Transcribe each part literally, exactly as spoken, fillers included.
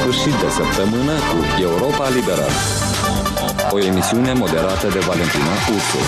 sfârșit de săptămână cu Europa Liberă, o emisiune moderată de Valentina Ursu.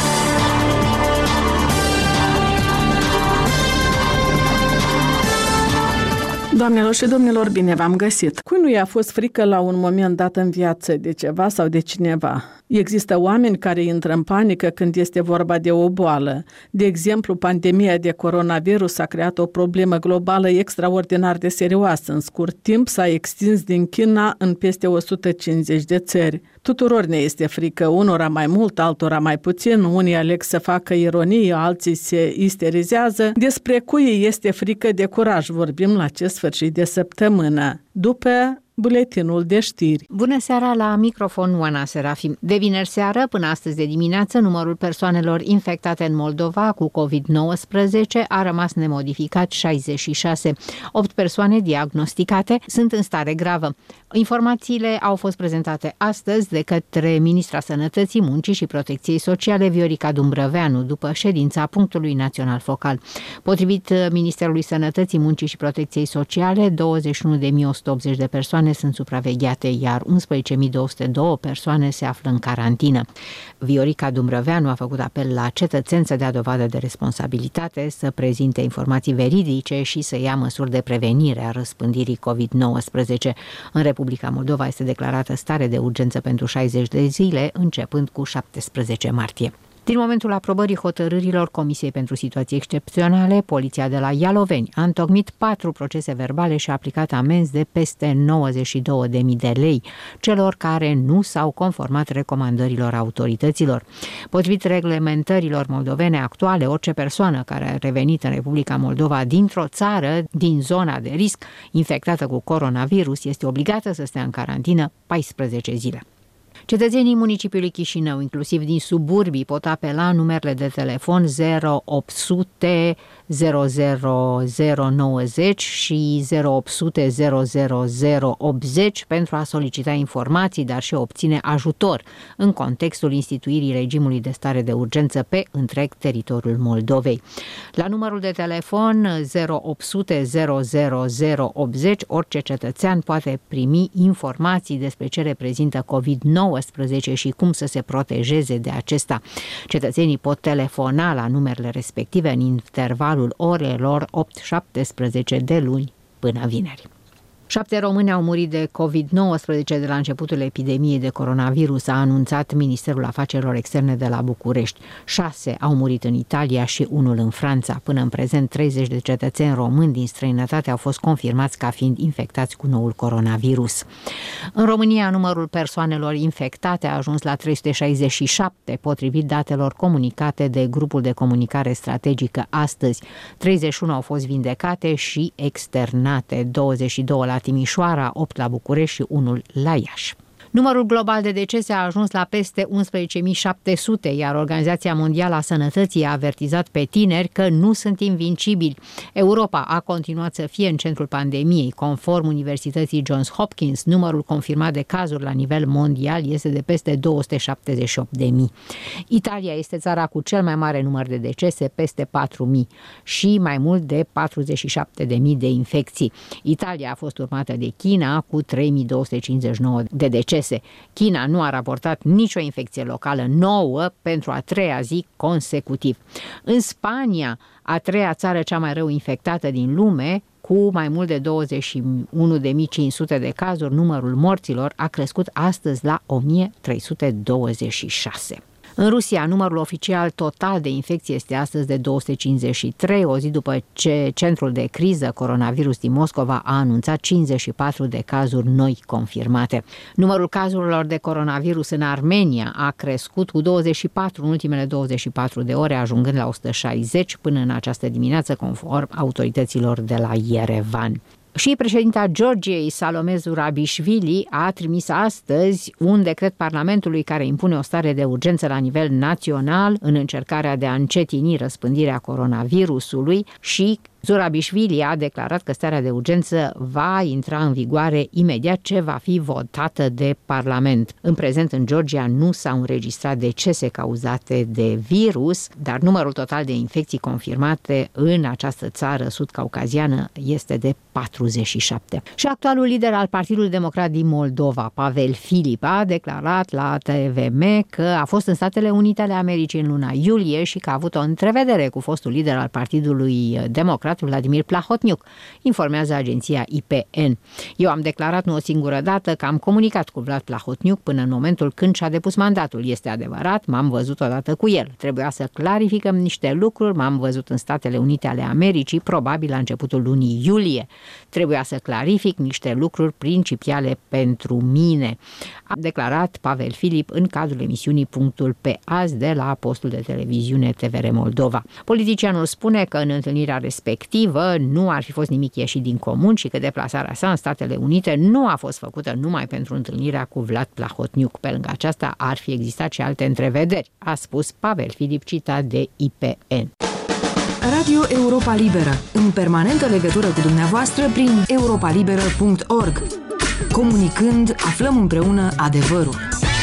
Doamnelor și domnilor, bine v-am găsit! Cui nu i-a fost frică la un moment dat în viață de ceva sau de cineva? Există oameni care intră în panică când este vorba de o boală. De exemplu, pandemia de coronavirus a creat o problemă globală extraordinar de serioasă. În scurt timp s-a extins din China în peste o sută cincizeci de țări. Tuturor ne este frică, unora mai mult, altora mai puțin, unii aleg să facă ironie, alții se isterizează. Despre cui este frică de curaj vorbim la acest sfârșit de săptămână, după buletinul de știri. Bună seara, la microfon Oana Serafim. De vineri seară până astăzi de dimineață, numărul persoanelor infectate în Moldova cu covid nouăsprezece a rămas nemodificat, șaizeci și șase. opt persoane diagnosticate sunt în stare gravă. Informațiile au fost prezentate astăzi de către Ministra Sănătății, Muncii și Protecției Sociale, Viorica Dumbrăveanu, după ședința punctului național focal. Potrivit Ministerului Sănătății, Muncii și Protecției Sociale, douăzeci și unu de mii o sută optzeci de persoane sunt supravegheate, iar unsprezece mii două sute doi persoane se află în carantină. Viorica Dumbrăveanu a făcut apel la cetățeni să dea dovadă de responsabilitate, să prezinte informații veridice și să ia măsuri de prevenire a răspândirii covid nouăsprezece. În Republica Moldova este declarată stare de urgență pentru șaizeci de zile, începând cu șaptesprezece martie. Din momentul aprobării hotărârilor Comisiei pentru Situații Excepționale, Poliția de la Ialoveni a întocmit patru procese verbale și a aplicat amenzi de peste nouăzeci și două de mii de lei celor care nu s-au conformat recomandărilor autorităților. Potrivit reglementărilor moldovene actuale, orice persoană care a revenit în Republica Moldova dintr-o țară din zona de risc infectată cu coronavirus este obligată să stea în carantină paisprezece zile. Cetățenii municipiului Chișinău, inclusiv din suburbii, pot apela numerele de telefon zero opt sute zero zero zero nouăzeci și zero opt sute zero zero zero optzeci pentru a solicita informații, dar și obține ajutor în contextul instituirii regimului de stare de urgență pe întreg teritoriul Moldovei. La numărul de telefon zero opt sute zero zero zero optzeci, orice cetățean poate primi informații despre ce reprezintă covid nouăsprezece și cum să se protejeze de acesta. Cetățenii pot telefona la numerele respective în intervalul orelor opt șaptesprezece de luni până vineri. Șapte români au murit de covid nouăsprezece de la începutul epidemiei de coronavirus, a anunțat Ministerul Afacerilor Externe de la București. Șase au murit în Italia și unul în Franța. Până în prezent, treizeci de cetățeni români din străinătate au fost confirmați ca fiind infectați cu noul coronavirus. În România, numărul persoanelor infectate a ajuns la trei sute șaizeci și șapte, potrivit datelor comunicate de grupul de comunicare strategică astăzi. treizeci și unu au fost vindecate și externate, douăzeci și doi la Timișoara, opt la București și unul la Iași. Numărul global de decese a ajuns la peste unsprezece mii șapte sute, iar Organizația Mondială a Sănătății a avertizat pe tineri că nu sunt invincibili. Europa a continuat să fie în centrul pandemiei. Conform Universității Johns Hopkins, numărul confirmat de cazuri la nivel mondial este de peste două sute șaptezeci și opt de mii. Italia este țara cu cel mai mare număr de decese, peste patru mii, și mai mult de patruzeci și șapte de mii de infecții. Italia a fost urmată de China cu trei mii două sute cincizeci și nouă de decese. China nu a raportat nicio infecție locală nouă pentru a treia zi consecutiv. În Spania, a treia țară cea mai rău infectată din lume, cu mai mult de douăzeci și unu de mii cinci sute de cazuri, numărul morților a crescut astăzi la o mie trei sute douăzeci și șase. În Rusia, numărul oficial total de infecții este astăzi de două sute cincizeci și trei, o zi după ce centrul de criză coronavirus din Moscova a anunțat cincizeci și patru de cazuri noi confirmate. Numărul cazurilor de coronavirus în Armenia a crescut cu douăzeci și patru în ultimele douăzeci și patru de ore, ajungând la o sută șaizeci până în această dimineață, conform autorităților de la Yerevan. Și președinta Georgiei, Salome Zurabișvili, a trimis astăzi un decret Parlamentului care impune o stare de urgență la nivel național în încercarea de a încetini răspândirea coronavirusului și Zurabișvili a declarat că starea de urgență va intra în vigoare imediat ce va fi votată de Parlament. În prezent, în Georgia nu s-au înregistrat decese cauzate de virus, dar numărul total de infecții confirmate în această țară sud-caucaziană este de patruzeci și șapte. Și actualul lider al Partidului Democrat din Moldova, Pavel Filip, a declarat la T V M că a fost în Statele Unite ale Americii în luna iulie și că a avut o întrevedere cu fostul lider al Partidului Democrat, Vladimir Plahotniuc, informează agenția I P N. Eu am declarat nu o singură dată că am comunicat cu Vlad Plahotniuc până în momentul când și-a depus mandatul. Este adevărat, m-am văzut odată cu el. Trebuia să clarificăm niște lucruri, m-am văzut în Statele Unite ale Americii, probabil la începutul lunii iulie. Trebuia să clarific niște lucruri principiale pentru mine, a declarat Pavel Filip în cadrul emisiunii Punctul pe azi de la postul de televiziune T V R Moldova. Politicianul spune că în întâlnirea respectivă nu ar fi fost nimic ieșit din comun și că deplasarea sa în Statele Unite nu a fost făcută numai pentru întâlnirea cu Vlad Plahotniuc. Pe lângă aceasta ar fi existat și alte întrevederi, a spus Pavel Filip, citat de I P N. Radio Europa Liberă, în permanentă legătură cu dumneavoastră prin europa liberă punct org. Comunicând, aflăm împreună adevărul.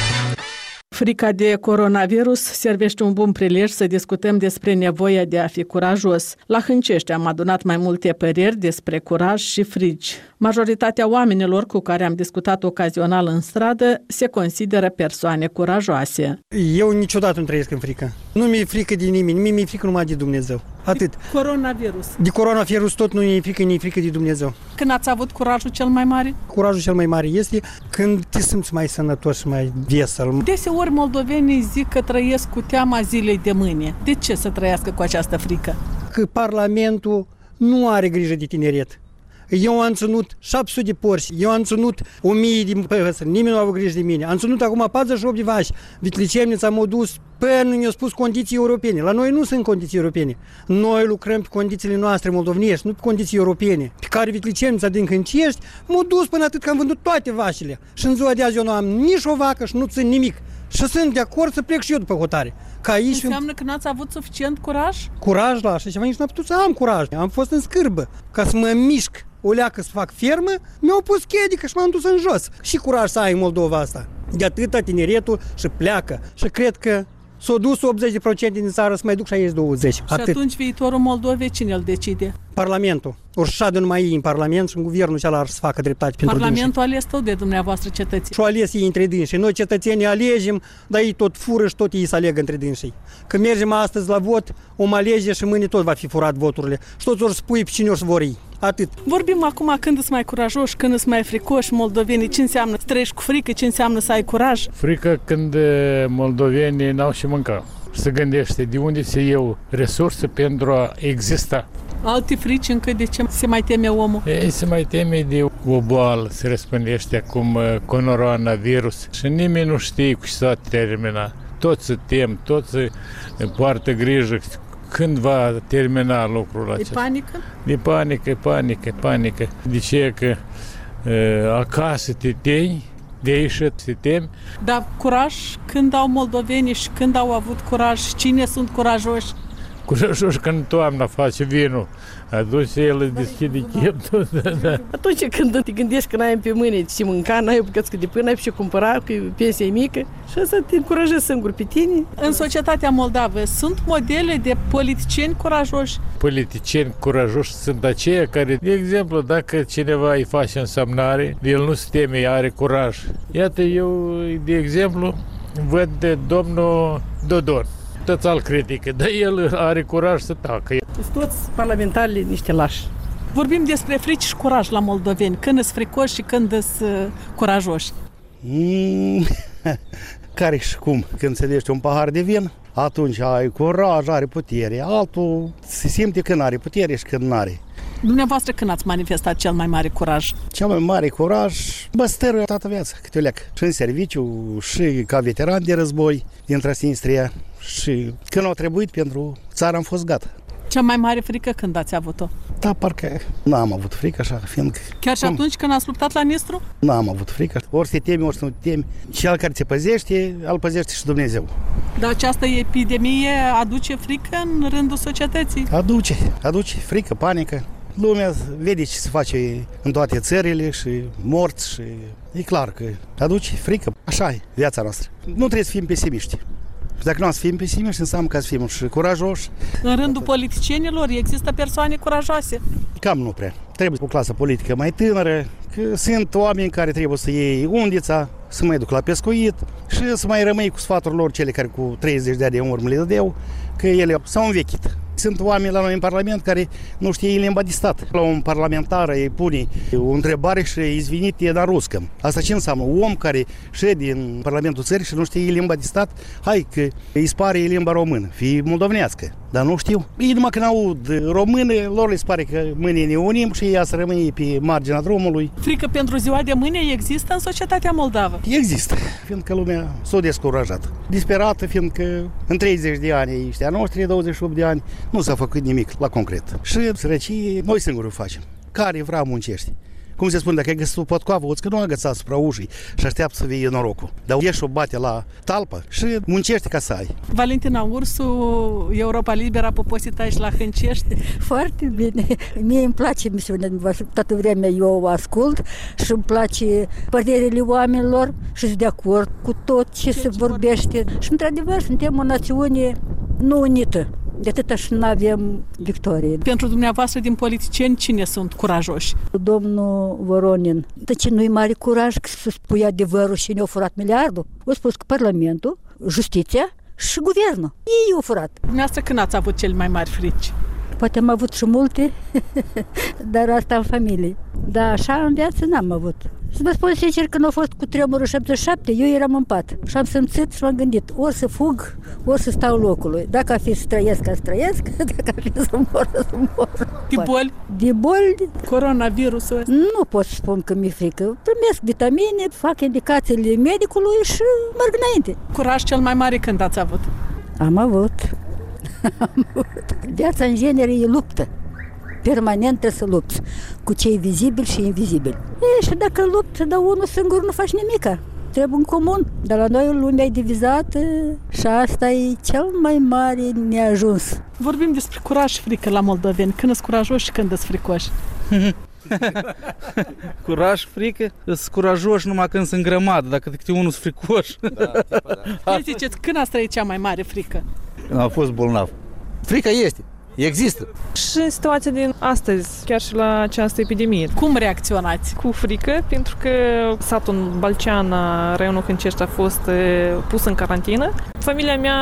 Frica de coronavirus servește un bun prilej să discutăm despre nevoia de a fi curajos. La Hâncești am adunat mai multe păreri despre curaj și frici. Majoritatea oamenilor cu care am discutat ocazional în stradă se consideră persoane curajoase. Eu niciodată nu trăiesc în frică. Nu mi-e frică de nimeni, mie mi-e frică numai de Dumnezeu. Atât. De coronavirus. De coronavirus tot nu mi-e frică, mi-e frică de Dumnezeu. Când ați avut curajul cel mai mare? Curajul cel mai mare este când te simți mai sănătos și mai vesel. Deseori moldovenii zic că trăiesc cu teama zilei de mâine. De ce să trăiască cu această frică? Că Parlamentul nu are grijă de tineret. Eu am ținut șapte sute de porci, eu am ținut o mie de păsări, nimeni nu a avut grijă de mine. Am ținut acum patruzeci și opt de vaci, vitlicemnița m-a dus până ne-au spus condiții europene. La noi nu sunt condiții europene. Noi lucrăm pe condițiile noastre moldovenești, nu pe condiții europene. Pe care vitlicemnița din Hâncești m-a dus până atât că am vândut toate vașile. Și în ziua de azi eu nu am nici o vacă și nu țin nimic. Și sunt de acord să plec și eu după hotare. Ca aici înseamnă că n-ați avut suficient curaj? Curaj la așa ceva, nici nu am putut să am curaj. Am fost în scârbă. Ca să mă mișc o leacă să fac fermă, mi-au pus chedică și m-am dus în jos. Și curaj să ai în Moldova asta. De atâta tineretul și pleacă. Și cred că s-a dus optzeci la sută din țară să mai duc și aici douăzeci. Și Atât. Atunci viitorul Moldovei cine îl decide? Parlamentul. Ori șade numai ei în Parlament și în guvernul cealaltă să facă dreptate pentru Parlamentul ales tot de dumneavoastră cetățeni. Și-o ales ei între dânsii. Noi cetățenii alegem, dar ei tot fură și tot ei să alegă între dânsii. Când mergem astăzi la vot, om alege și mâine tot va fi furat voturile. Și toți ori spui pe cine ori să vor ei. Atât. Vorbim acum când sunt mai curajoși, când sunt mai fricoși moldovenii. Ce înseamnă să trăiești cu frică, ce înseamnă să ai curaj? Frică când moldovenii n-au și mânca. Se gândește de unde se iau resurse pentru a exista. Alte frici încă de ce se mai teme omul? Ei se mai teme de o boală, se răspândește acum coronavirus și nimeni nu știe cu ce s-a termina. Toți se tem, toți se poartă grijă când va termina lucrul acesta. E panică? E panică, e panică, e panică. De ce că uh, acasă te temi, de aici te temi. Dar curaj când au moldovenii și când au avut curaj? Cine sunt curajoși? Curajoși când toamna face vinul. Atunci el îți deschide cheptul. Da, da. Atunci când te gândești că n-ai pe mâine ce mânca, n-ai o bucățică de pâine, n-ai pe ce cumpăra, cu pensie mică și asta te încurajezi singur pe tine. În societatea moldavă sunt modele de politicieni curajoși? Politicieni curajoși sunt aceia care, de exemplu, dacă cineva îi face însemnare, el nu se teme, are curaj. Iată, eu, de exemplu, văd de domnul Dodon. Toți al critică, dar el are curaj să tacă. Sunt toți parlamentarii niște lași. Vorbim despre frici și curaj la moldoveni. Când sunt fricoși și când sunt curajoși? Mm, care și cum? Când țedești un pahar de vin, atunci ai curaj, are putere. Altul se simte când are putere și când nu are. Dumneavoastră când ați manifestat cel mai mare curaj? Cel mai mare curaj, bă, stără toată viața, câte o leacă. Și în serviciu, și ca veteran de război din Transnistria. Și când au trebuit pentru țară am fost gata. Cea mai mare frică când ați avut-o? Da, parcă n-am avut frică așa, fiindcă... Chiar și cum? atunci când ați luptat la Nistru? N-am avut frică. Ori te temi, ori să nu te temi. Cel care te păzește, îl păzește și Dumnezeu. Dar această epidemie aduce frică în rândul societății? Aduce, aduce frică, panică. Lumea vede ce se face în toate țările și morți și e clar că aduce frică. Așa e viața noastră. Nu trebuie să fim pesimiști. Și dacă nu să fim pesimiști, înseamnă că să fim și curajoși. În rândul politicienilor există persoane curajoase? Cam nu prea. Trebuie o clasă politică mai tânără, că sunt oameni care trebuie să iei undița, să mai duc la pescuit și să mai rămâi cu sfaturile lor, cele care cu treizeci de ani în urmă le dădeau, că ele s-au învechit. Sunt oameni la noi în Parlament care nu știe limba de stat. La un parlamentar îi pune o întrebare și izvinite în ruscă. Asta ce înseamnă? Un om care șede în Parlamentul țării și nu știe limba de stat, hai că îi spare limba română, fie moldovnească, dar nu știu. Ei numai când aud română, lor le spare că mâine ne unim și ea să rămâne pe marginea drumului. Frică pentru ziua de mâine există în societatea moldavă? Există, fiindcă lumea s-a descurajat. Disperată, fiindcă în treizeci de ani, ăștia noștri, douăzeci și opt de ani, nu s-a făcut nimic la concret. Și sărăcie, noi singuri o facem. Care vrea muncește. Cum se spune, dacă ai găsit o potcoavă, o că nu agăța asupra ușii și așteaptă să vii norocul. Dar ieși o bate la talpă și muncește ca să ai. Valentina Ursu, Europa Liberă, a poposit aici la Hâncești. Foarte bine. Mie îmi place misiunea voastră. Toată vremea eu o ascult și îmi place părerile oamenilor și sunt de acord cu tot ce, ce se vorbește. Și într-adevăr suntem o națiune nu unită. De atâta și nu avem victorie. Pentru dumneavoastră, din politicieni, cine sunt curajoși? Domnul Voronin. De ce nu-i mare curaj să spui adevărul și ne-au furat miliardul? O spus că Parlamentul, Justiția și Guvernul. Ei au furat. Dumneavoastră când ați avut cele mai mari frici? Poate am avut și multe, dar asta în familie. Dar așa în viață n-am avut. Să vă spun sincer, când a fost cu tremurul șaptezeci și șapte, eu eram în pat și am simțit și m-am gândit, ori să fug, ori să stau locului. Dacă ar fi să trăiesc, să trăiesc, dacă ar fi să mor, să mor. De boli? De boli? Coronavirusul? Nu pot să spun că mi-e frică. Primesc vitamine, fac indicațiile medicului și merg înainte. Curaj cel mai mare când ați avut? Am avut. Am avut. Viața în genere e luptă. Permanent trebuie să lupți cu cei vizibili și invizibili. E, și dacă lupți, dar unul singur nu faci nimica. Trebuie în comun. Dar la noi lumea e divizată și asta e cel mai mare neajuns. Vorbim despre curaj și frică la moldoveni. Când sunt curajoși și când sunt fricoși? Curaj, frică? Sunt curajoși numai când sunt grămadă, dacă câte unul sunt fricoși. Da, da. Ziceți, când ați trăit cea mai mare frică? Când am fost bolnav. Frica este. Există. Și în situația din astăzi, chiar și la această epidemie. Cum reacționați? Cu frică, pentru că satul Balcean, raionul Hâncești, a fost pus în carantină. Familia mea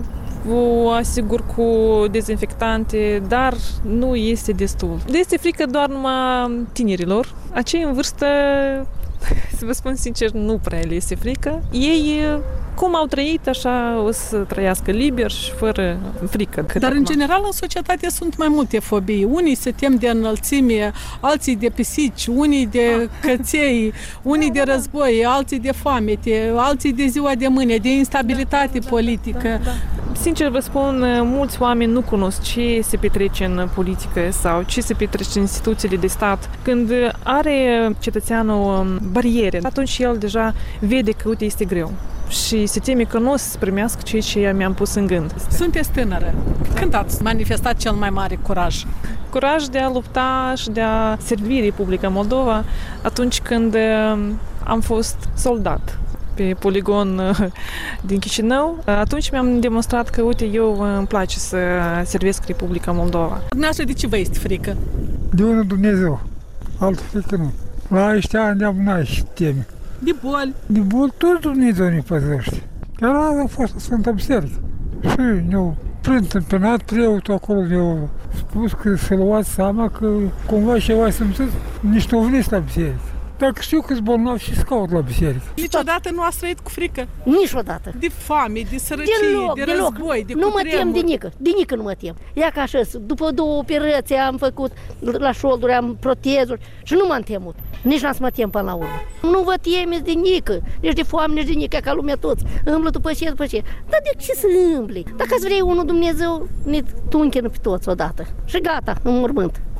o asigur cu dezinfectante, dar nu este destul. Este frică doar numai tinerilor. Acei în vârstă, să vă spun sincer, nu prea le este frică. Ei, cum au trăit, așa o să trăiască liber și fără frică. Dar, în general, în societate sunt mai multe fobii. Unii se tem de înălțime, alții de pisici, unii de căței, unii de război, alții de foamete, alții de ziua de mâine, de instabilitate politică. Da, da. Sincer vă spun, mulți oameni nu cunosc ce se petrece în politică sau ce se petrece în instituțiile de stat. Când are cetățeanul bariere, atunci el deja vede că, uite, este greu. Și se teme că nu o să se primească ceea ce mi-am pus în gând. Sunteți tânără. Când ați manifestat cel mai mare curaj? Curaj de a lupta și de a servi Republica Moldova atunci când am fost soldat pe poligon din Chișinău. Atunci mi-am demonstrat că, uite, eu îmi place să servesc Republica Moldova. Dumneavoastră, de ce vă este frică? De unul Dumnezeu. Altă frică nu. La ăștia ne-am n-ai și teme. De boli? De boli tot Dumnezeu ne păzește. Chiar azi a fost Sfânta Biserică. Și ne-au preîntâmpinat preotul acolo, ne-au spus că să luați seama că cumva ceva simțit, nici nu veniți la biserică. Dacă știu că-s bolnav și scaut la biserică. Niciodată nu ați trăit cu frică? Niciodată. De foame, de sărăcie, deloc, de deloc. război, de Nu mă cutremur. tem de nică, de nică nu mă tem. Ia ca așa, după două operații am făcut la șolduri, am protezuri și nu m-am temut. Nici n-am să mă tem până la urmă. Nu vă temeți de nică, nici de foame, nici de nică, ca lumea toți. Îmblă după ce, după ce. Dar de ce să îmbli? Dacă ați vrei unul Dumnezeu, ne tunchenă pe toți odată. Și gata, în mormânt.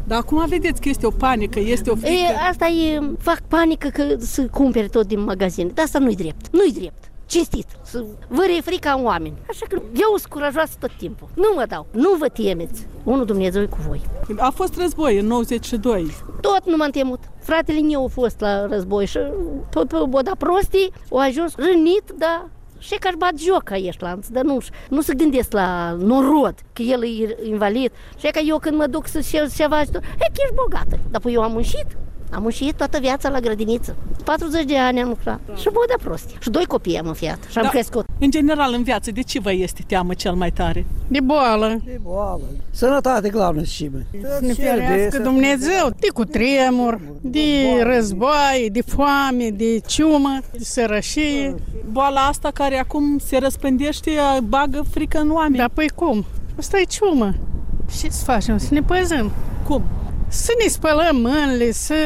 Dar acum vedeți că este o panică, este o frică. E, asta e, fac panică că să cumpere tot din magazine. Dar asta nu-i drept, nu-i drept. Cinstit, să vă e frica în oameni. Așa că eu sunt curajoasă tot timpul. Nu mă dau, nu vă temeți. Unul Dumnezeu e cu voi. A fost război în nouăzeci și doi. Tot nu m-am temut. Fratele meu a fost la război și pe, pe boda prostii a ajuns rănit, dar și că aș bat joc a ești lanț, dar nu, nu se gândesc la norod, că el e invalid. Și că eu când mă duc să șel ceva, e că ești bogată. Dar păi eu am muncit. Am muncit toată viața la grădiniță. patruzeci de ani am lucrat. Și boda prostie. Și doi copii am înfiat și am da, crescut. În general, în viață, de ce vă este teamă cel mai tare? De boală. De boală. Sănătate, glavnă și Să ne ferească Dumnezeu de cutremur, de război, de foame, de ciumă, de sărășie. Boala asta care acum se răspândește, bagă frică în oameni. Dar păi cum? Asta e ciumă. Ce să facem? Să ne păzăm. Cum? Să ne spălăm mâinile, să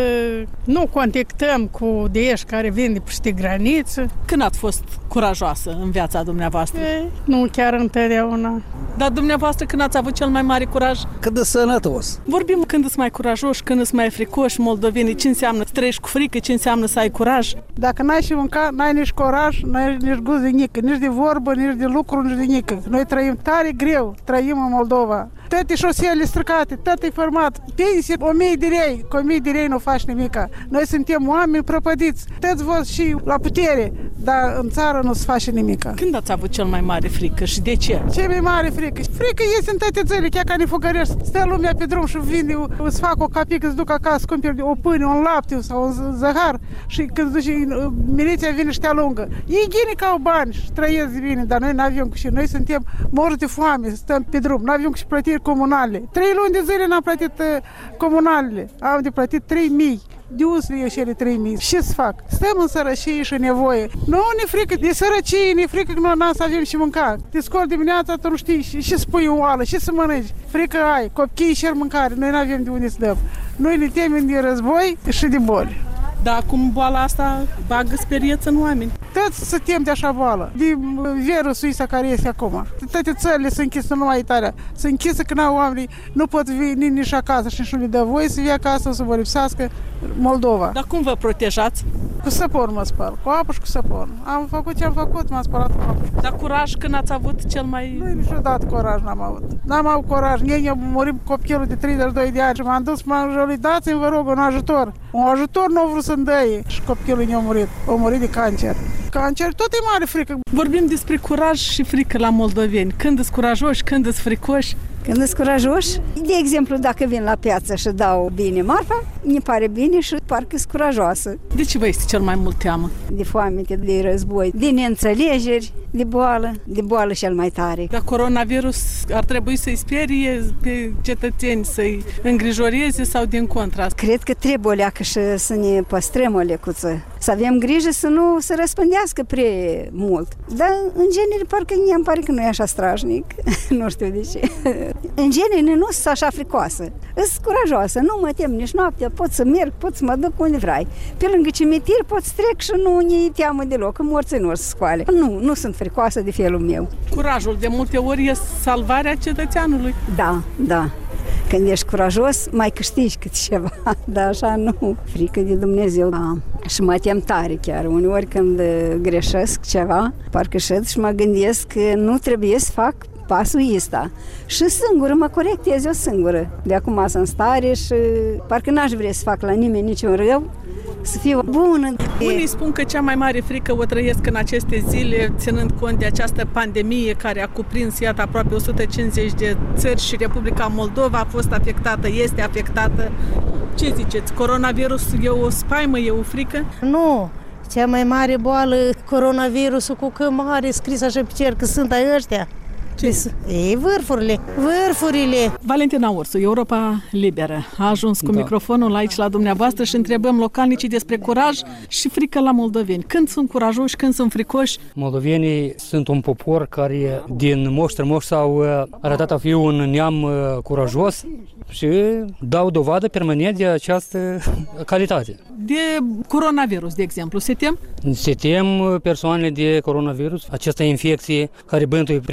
nu contactăm cu deși care vin de peste graniță. Când ați fost curajoasă în viața dumneavoastră? E, nu chiar întotdeauna. Dar dumneavoastră când ați avut cel mai mare curaj? Când e sănătos. Vorbim când îți mai curajoși, când îți mai fricoși moldovenii, ce înseamnă să trăiești cu frică, ce înseamnă să ai curaj? Dacă n-ai și mânca, n-ai nici curaj, n-ai nici gust de nică, nici de vorbă, nici de lucru, nici de nică. Noi trăim tare greu, trăim în Moldova. Toate șosele stricate, tot e format. Pensie, o mie de lei, cu o mie de lei nu faci nimica. Noi suntem oameni prăpădiți, toți vă și la putere, dar în țară nu se face nimica. Când ați avut cel mai mare frică și de ce? Cea mai mare frică? Frică este în toate țările, chiar ca ne fugărești. Stă lumea pe drum și vinde, îți fac o capică, îți duc acasă, cumperi o pâine, un lapte sau un zahar și când duci, miliția vine și te alungă. Ei gine că au bani și trăiesc bine, dar noi n-avem cu și. Noi suntem morți de foame, stăm pe drum, n-avem cu și plătiri comunale. Trei luni de zile n-am plătit comunalele, am de plătit trei mii. De unde să iau cele trei mii? Ce să fac? Stăm în sărăcie și nevoie. Nu ne frică de sărăcie, ne frică că noi n-am să avem și mâncat. Te scoli dimineața, tu nu știi ce să pui în oală, ce să mănânci. Frică ai, copiii cer mâncare, noi n-avem de unde să dăm. Noi ne temem de război și de boli. Dar acum boala asta bagă sperieță în oameni. Toți se tem de așa boală, de virusul ăsta care este acum. Toate țările sunt închise, numai Italia. Sunt închise că n-au oamenii, nu pot veni nici acasă și nici nu le dă voie să vie acasă, să vă lipsească Moldova. Dar cum vă protejați? Cu săpun mă spăl, cu apă și cu săpun. Am făcut ce am făcut, m-am spălat cu apă. Dar curaj când ați avut cel mai... Nu, niciodată curaj n-am avut. N-am avut curaj. Nici eu murim copilul de treizeci și doi de ani și m-am dus, m-am jolit, dați-mi, vă rog, un ajutor. Un ajutor nu a vrut să-mi dăie și copilul ne-a murit. A murit de cancer. Cancer, tot e mare frică. Vorbim despre curaj și frică la moldoveni. Când îți curajoși, când îți fricoși? Când îți curajoși, de exemplu, dacă vin la piață și dau bine marfa, mi pare bine și parcă sunt curajoasă. De ce vă este cel mai mult teamă? De foamete, de război, de neînțelegeri, de boală, de boală cel mai tare. Dar coronavirus ar trebui să-i sperie pe cetățeni, să-i îngrijoreze sau din contra? Cred că trebuie o leacă și să ne păstrăm o lecuță. Să avem grijă să nu se răspândească prea mult. Dar, în genere, parcă îmi pare că nu e așa strașnic. Nu știu de ce. În genere, nu sunt așa fricoasă. Sunt curajoasă, nu mă tem nici noaptea, pot să merg, pot să mă duc unde vrei. Pe lângă cimitir pot să trec și nu ne teamă deloc, că morții nu o să scoale. Nu, nu sunt fricoasă de felul meu. Curajul de multe ori e salvarea cetățeanului. Da, da. Când ești curajos, mai câștigi câte ceva, dar așa nu. Frică de Dumnezeu. Da. Și mă tem tare chiar. Uneori când greșesc ceva, parcă șed și mă gândesc că nu trebuie să fac pasul ăsta. Și singură mă corectez eu singură. De acum sunt stare și parcă n-aș vrea să fac la nimeni niciun rău, să fiu bună. Unii spun că cea mai mare frică o trăiesc în aceste zile, ținând cont de această pandemie care a cuprins, iată, aproape o sută cincizeci de țări și Republica Moldova a fost afectată, este afectată. Ce ziceți? Coronavirus e o spaimă, e o frică? Nu. Cea mai mare boală, coronavirusul, cu că mare scris așa pe cer că sunt ai ăștia. Ce? Ei, vârfurile, vârfurile. Valentina Ursu, Europa Liberă, a ajuns cu da. microfonul aici la dumneavoastră și întrebăm localnicii despre curaj și frică la moldoveni. Când sunt curajoși, când sunt fricoși? Moldovenii sunt un popor care din moș strămoși s-au arătat a fi un neam curajos și dau dovadă permanent de această calitate. De coronavirus, de exemplu, se tem? Se tem persoanele de coronavirus, această infecție care bântuie prin toată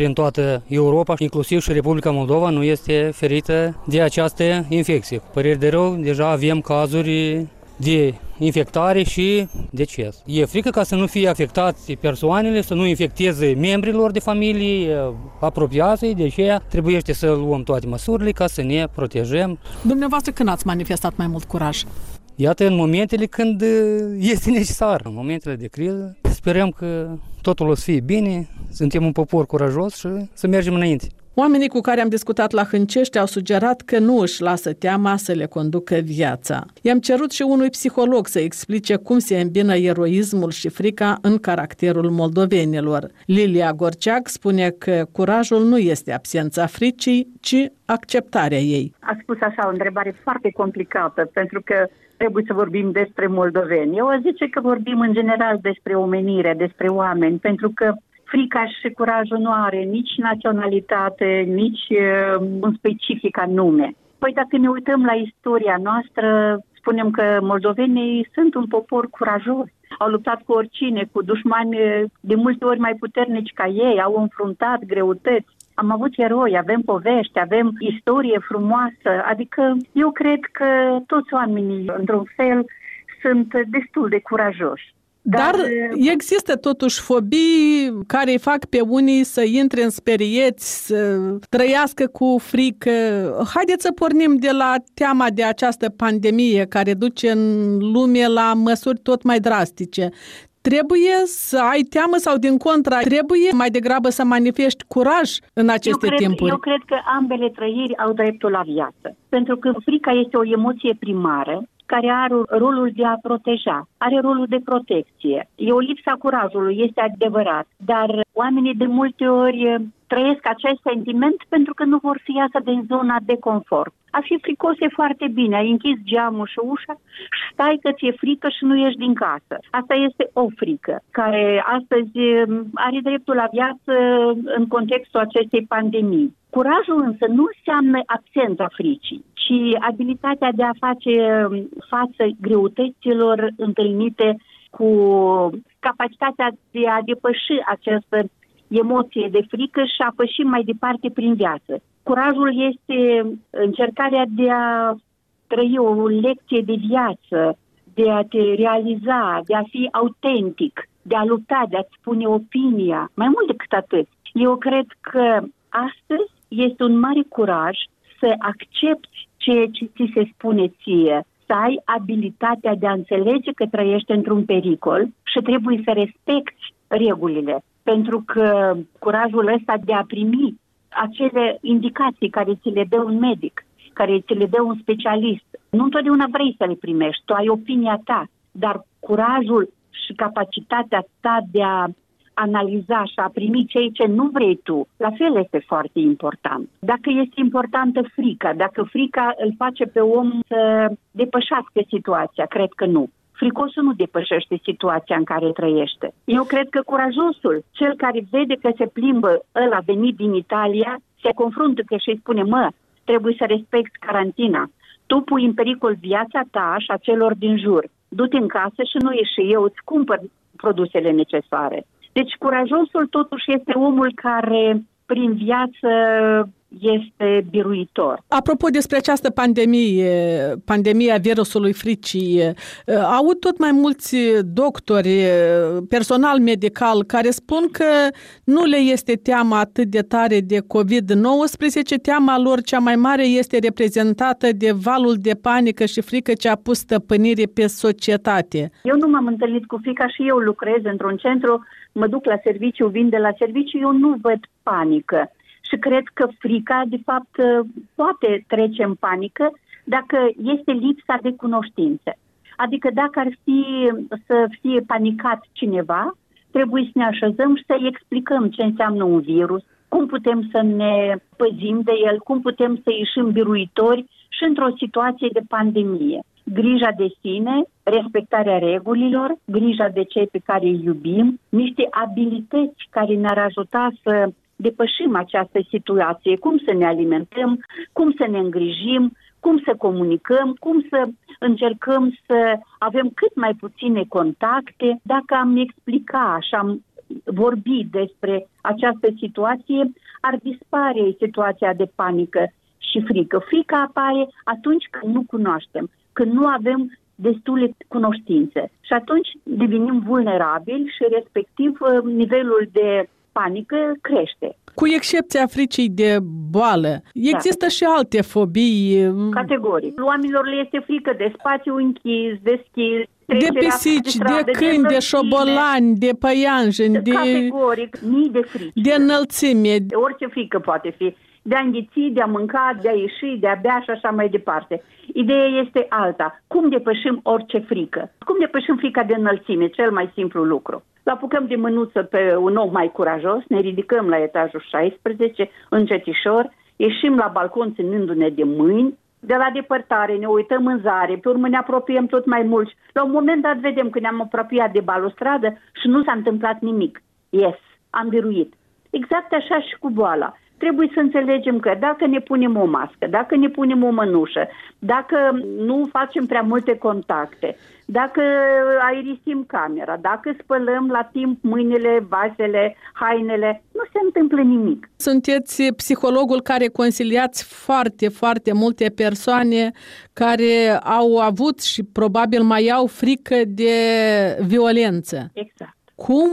toată Europa, inclusiv și Republica Moldova, nu este ferită de această infecție. Cu păreri de rău, deja avem cazuri de infectare și deces. E frică ca să nu fie afectați persoanele, să nu infecteze membrilor de familie, apropiații, de aceea trebuie să luăm toate măsurile ca să ne protejăm. Dumneavoastră când ați manifestat mai mult curaj? Iată, în momentele când este necesar, în momentele de criză, sperăm că totul o să fie bine, suntem un popor curajos și să mergem înainte. Oamenii cu care am discutat la Hâncești au sugerat că nu își lasă teama să le conducă viața. I-am cerut și unui psiholog să explice cum se îmbină eroismul și frica în caracterul moldovenilor. Lilia Gorceac spune că curajul nu este absența fricii, ci acceptarea ei. A spus așa o întrebare foarte complicată, pentru că trebuie să vorbim despre moldoveni. Eu aș zice că vorbim în general despre omenire, despre oameni, pentru că frica și curajul nu are nici naționalitate, nici uh, un specific anume. Păi dacă ne uităm la istoria noastră, spunem că moldovenii sunt un popor curajos. Au luptat cu oricine, cu dușmani de multe ori mai puternici ca ei, au înfruntat greutăți. Am avut eroi, avem povești, avem istorie frumoasă, adică eu cred că toți oamenii, într-un fel, sunt destul de curajoși. Dar, Dar există totuși fobii care îi fac pe unii să intre în sperieți, să trăiască cu frică. Haideți să pornim de la teama de această pandemie care duce în lume la măsuri tot mai drastice. Trebuie să ai teamă sau din contra, trebuie mai degrabă să manifesti curaj în aceste eu cred, timpuri? Eu cred că ambele trăiri au dreptul la viață. Pentru că frica este o emoție primară care are rolul de a proteja, are rolul de protecție. E o lipsa curajului, este adevărat, dar oamenii de multe ori trăiesc acest sentiment pentru că nu vor să iasă din zona de confort. A fi fricos e foarte bine, ai închis geamul și ușa și stai că ți-e frică și nu ieși din casă. Asta este o frică, care astăzi are dreptul la viață în contextul acestei pandemii. Curajul însă nu înseamnă absența fricii, ci abilitatea de a face față greutăților întâlnite, cu capacitatea de a depăși această emoție de frică și a păși mai departe prin viață. Curajul este încercarea de a trăi o lecție de viață, de a te realiza, de a fi autentic, de a lupta, de a-ți spune opinia. Mai mult decât atât, eu cred că astăzi este un mare curaj să accepti ceea ce ți se spune ție, să ai abilitatea de a înțelege că trăiești într-un pericol și trebuie să respecti regulile. Pentru că curajul ăsta de a primi acele indicații care ți le dă un medic, care ți le dă un specialist, nu întotdeauna vrei să le primești, tu ai opinia ta, dar curajul și capacitatea ta de a analiza și a primi ceea ce nu vrei tu, la fel este foarte important. Dacă este importantă frica, dacă frica îl face pe om să depășească situația, cred că nu. Fricosul nu depășește situația în care trăiește. Eu cred că curajosul, cel care vede că se plimbă ăla venit din Italia, se confruntă că și îi spune, mă, trebuie să respecti carantina. Tu pui în pericol viața ta și a celor din jur. Du-te în casă și nu ieși, eu îți cumpăr produsele necesare. Deci curajosul totuși este omul care prin viață este biruitor. Apropo despre această pandemie, pandemia virusului fricii, aud tot mai mulți doctori, personal medical, care spun că nu le este teama atât de tare de covid nouăsprezece, teama lor cea mai mare este reprezentată de valul de panică și frică ce a pus stăpânire pe societate. Eu nu m-am întâlnit cu frica și eu lucrez într-un centru, mă duc la serviciu, vin de la serviciu, eu nu văd panică. Și cred că frica, de fapt, poate trece în panică dacă este lipsa de cunoștințe. Adică dacă ar fi să fie panicat cineva, trebuie să ne așezăm și să-i explicăm ce înseamnă un virus, cum putem să ne păzim de el, cum putem să ieșim biruitori și într-o situație de pandemie. Grija de sine, respectarea regulilor, grija de cei pe care îi iubim, niște abilități care ne-ar ajuta să depășim această situație, cum să ne alimentăm, cum să ne îngrijim, cum să comunicăm, cum să încercăm să avem cât mai puține contacte. Dacă am explica și am vorbi despre această situație, ar dispare situația de panică și frică. Frica apare atunci când nu cunoaștem, când nu avem destule cunoștințe. Și atunci devenim vulnerabili și respectiv nivelul de panică crește. Cu excepția fricii de boală, există da. și alte fobii. Categoric. Oamenilor le este frică de spațiu închis, deschis, de pisici, de, de câini, de, de șobolani, de păianjeni, de... Categoric, mii de frici. De înălțime. De orice frică poate fi. De a înghiți, de a mânca, de a ieși, de a bea și așa mai departe. Ideea este alta. Cum depășim orice frică? Cum depășim frica de înălțime? Cel mai simplu lucru. Îl apucăm de mânuță pe un om mai curajos, ne ridicăm la etajul șaisprezece, încetișor, ieșim la balcon ținându-ne de mâini, de la depărtare ne uităm în zare, pe urmă ne apropiem tot mai mult. La un moment dat vedem că ne-am apropiat de balustradă și nu s-a întâmplat nimic. Yes, am biruit. Exact așa și cu boala. Trebuie să înțelegem că dacă ne punem o mască, dacă ne punem o mănușă, dacă nu facem prea multe contacte, dacă aerisim camera, dacă spălăm la timp mâinile, vasele, hainele, nu se întâmplă nimic. Sunteți psihologul care consiliați foarte, foarte multe persoane care au avut și probabil mai au frică de violență. Exact. Cum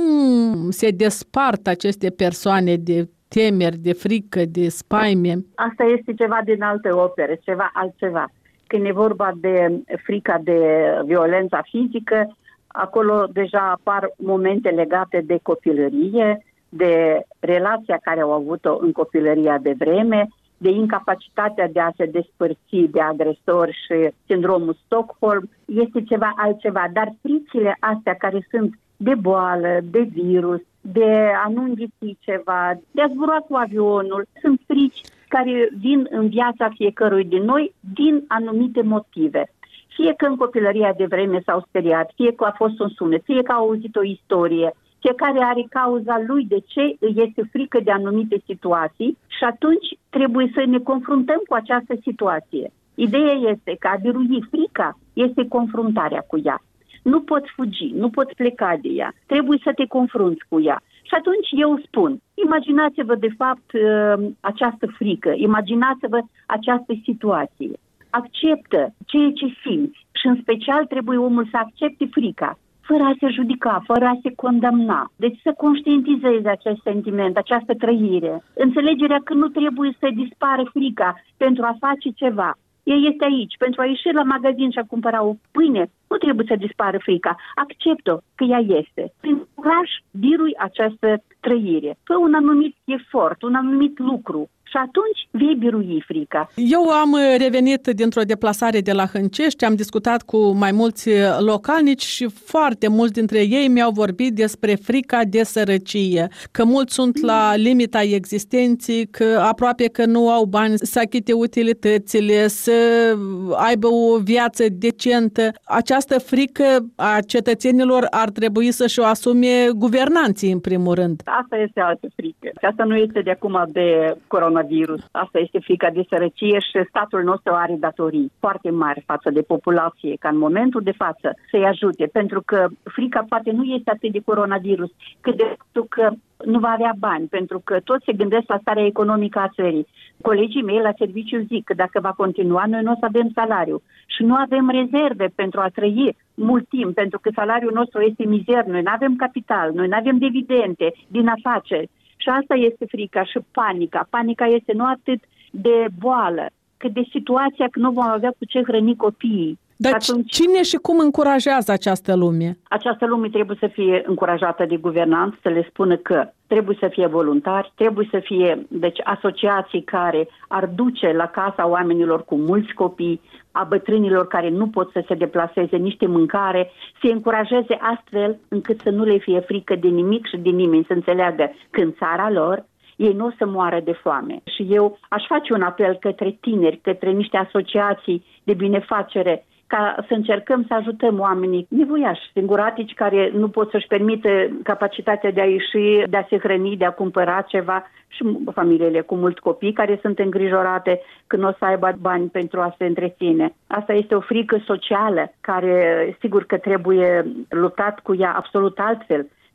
se despart aceste persoane de temeri, de frică, de spaime? Asta este ceva din alte opere, ceva altceva. Când e vorba de frica de violența fizică, acolo deja apar momente legate de copilărie, de relația care au avut-o în copilăria de vreme, de incapacitatea de a se despărți de agresor și sindromul Stockholm. Este ceva altceva, dar fricile astea care sunt de boală, de virus, de a nu înghiți ceva, de a zbura cu avionul, sunt frici care vin în viața fiecărui din noi din anumite motive. Fie că în copilăria de vreme s-au speriat, fie că a fost un sunet, fie că au auzit o istorie, fiecare are cauza lui de ce îi este frică de anumite situații și atunci trebuie să ne confruntăm cu această situație. Ideea este că a birui frica este confruntarea cu ea. Nu poți fugi, nu poți pleca de ea, trebuie să te confrunți cu ea. Și atunci eu spun, imaginați-vă de fapt această frică, imaginați-vă această situație. Acceptă ceea ce simți și în special trebuie omul să accepte frica, fără a se judica, fără a se condamna. Deci să conștientizeze acest sentiment, această trăire. Înțelegerea că nu trebuie să dispară frica pentru a face ceva. Ea este aici, pentru a ieși la magazin și a cumpăra o pâine, nu trebuie să dispară frica. Accept-o că ea este. Prin curaj, birui această trăire. Fă un anumit efort, un anumit lucru. Și atunci vei birui frica. Eu am revenit dintr-o deplasare de la Hâncești, am discutat cu mai mulți localnici și foarte mulți dintre ei mi-au vorbit despre frica de sărăcie, că mulți sunt la limita existenței, că aproape că nu au bani să achite utilitățile, să aibă o viață decentă. Această frică a cetățenilor ar trebui să-și o asume guvernanții în primul rând. Asta este altă frică. Asta nu este de acum de corona. Virus. Asta este frica de sărăcie și statul nostru are datorii foarte mari față de populație, ca în momentul de față să-i ajute, pentru că frica poate nu este atât de coronavirus, cât de faptul că nu va avea bani, pentru că toți se gândesc la starea economică a țării. Colegii mei la serviciu zic că dacă va continua, noi nu o să avem salariu și nu avem rezerve pentru a trăi mult timp, pentru că salariul nostru este mizer, noi nu avem capital, noi nu avem dividende din afaceri. Și asta este frica și panica. Panica este nu atât de boală, cât de situația că nu vom avea cu ce hrăni copiii. Dar atunci, cine și cum încurajează această lume? Această lume trebuie să fie încurajată de guvernanți, să le spună că trebuie să fie voluntari, trebuie să fie deci, asociații care ar duce la casa oamenilor cu mulți copii, a bătrânilor care nu pot să se deplaseze, niște mâncare, să încurajeze astfel încât să nu le fie frică de nimic și de nimeni, să înțeleagă că în țara lor ei nu o să moară de foame. Și eu aș face un apel către tineri, către niște asociații de binefacere, ca să încercăm să ajutăm oamenii nevoiași, singuratici, care nu pot să-și permite capacitatea de a ieși, de a se hrăni, de a cumpăra ceva, și familiile cu mulți copii care sunt îngrijorate că nu o să aibă bani pentru a se întreține. Asta este o frică socială care sigur că trebuie luptat cu ea absolut altfel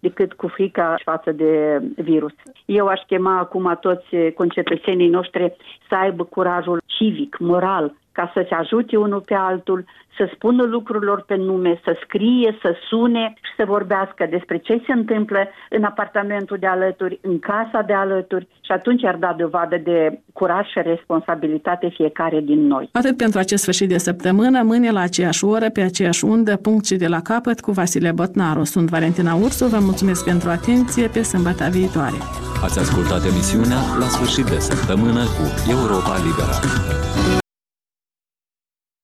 decât cu frica față de virus. Eu aș chema acum toți concetățenii noștri să aibă curajul civic, moral, ca să se ajute unul pe altul, să spună lucrurilor pe nume, să scrie, să sune și să vorbească despre ce se întâmplă în apartamentul de alături, în casa de alături și atunci ar da dovadă de curaj și responsabilitate fiecare din noi. Atât pentru acest sfârșit de săptămână, mâine la aceeași oră, pe aceeași undă, punct și de la capăt cu Vasile Botnaru. Sunt Valentina Ursu, vă mulțumesc pentru atenție, pe sâmbătă viitoare. Ați ascultat emisiunea La sfârșit de săptămână cu Europa Liberă.